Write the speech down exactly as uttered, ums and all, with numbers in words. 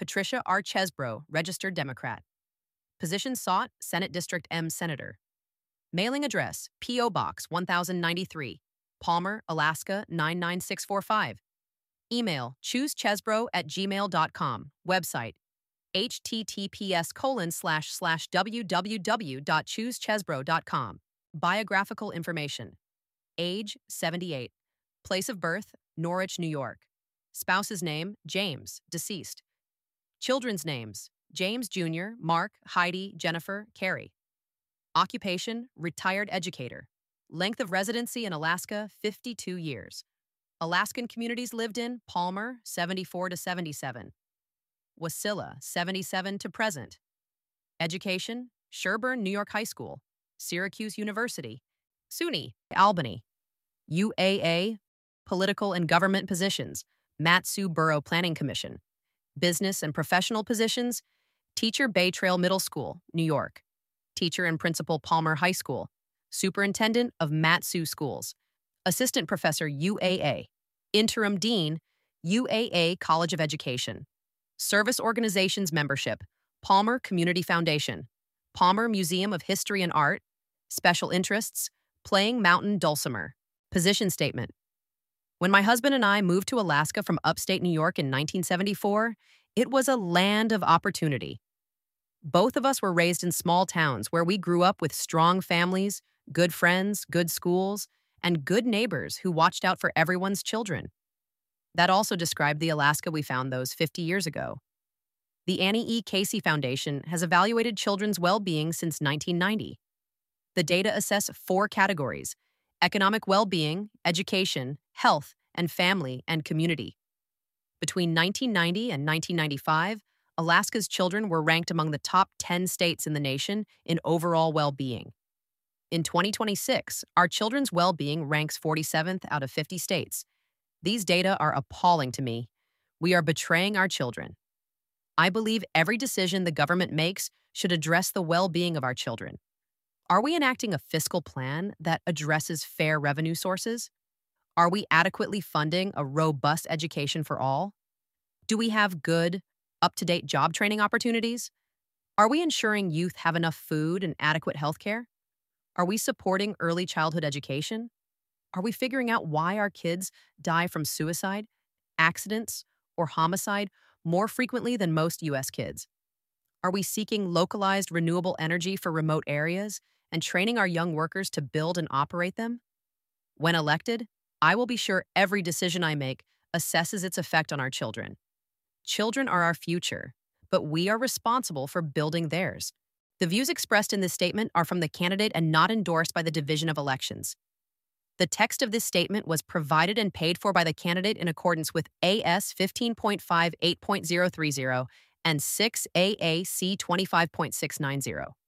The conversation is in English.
Patricia R. Chesbro, Registered Democrat. Position sought, Senate District M Senator. Mailing address, P O. Box one thousand ninety-three, Palmer, Alaska nine nine six four five. Email, choosechesbro at gmail dot com. Website, https colon slash slash www dot choosechesbro dot com. Biographical information. Age, seventy-eight. Place of birth, Norwich, New York. Spouse's name, James, deceased. Children's names, James Junior, Mark, Heidi, Jennifer, Carrie. Occupation, retired educator. Length of residency in Alaska, fifty-two years. Alaskan communities lived in, Palmer, seventy-four to seventy-seven. Wasilla, seventy-seven to present. Education, Sherburne, New York High School. Syracuse University. SUNY, Albany. U A A, political and government positions, Mat-Su Borough Planning Commission. Business and professional positions, teacher, Bay Trail Middle School, New York. Teacher and principal, Palmer High School. Superintendent of Mat-Su Schools. Assistant professor, U A A. Interim dean, U A A College of Education. Service organizations membership, Palmer Community Foundation. Palmer Museum of History and Art. Special interests, playing mountain dulcimer. Position statement. When my husband and I moved to Alaska from upstate New York in nineteen seventy-four, it was a land of opportunity. Both of us were raised in small towns where we grew up with strong families, good friends, good schools, and good neighbors who watched out for everyone's children. That also described the Alaska we found those fifty years ago. The Annie E. Casey Foundation has evaluated children's well-being since nineteen ninety. The data assess four categories: economic well-being, education, health, and family and community. Between nineteen ninety and nineteen ninety-five, Alaska's children were ranked among the top ten states in the nation in overall well-being. In twenty twenty-six, our children's well-being ranks forty-seventh out of fifty states. These data are appalling to me. We are betraying our children. I believe every decision the government makes should address the well-being of our children. Are we enacting a fiscal plan that addresses fair revenue sources? Are we adequately funding a robust education for all? Do we have good, up-to-date job training opportunities? Are we ensuring youth have enough food and adequate health care? Are we supporting early childhood education? Are we figuring out why our kids die from suicide, accidents, or homicide more frequently than most U S kids? Are we seeking localized renewable energy for remote areas and training our young workers to build and operate them? When elected, I will be sure every decision I make assesses its effect on our children. Children are our future, but we are responsible for building theirs. The views expressed in this statement are from the candidate and not endorsed by the Division of Elections. The text of this statement was provided and paid for by the candidate in accordance with A S fifteen point five eight point zero three zero and six A A C twenty-five point six nine zero.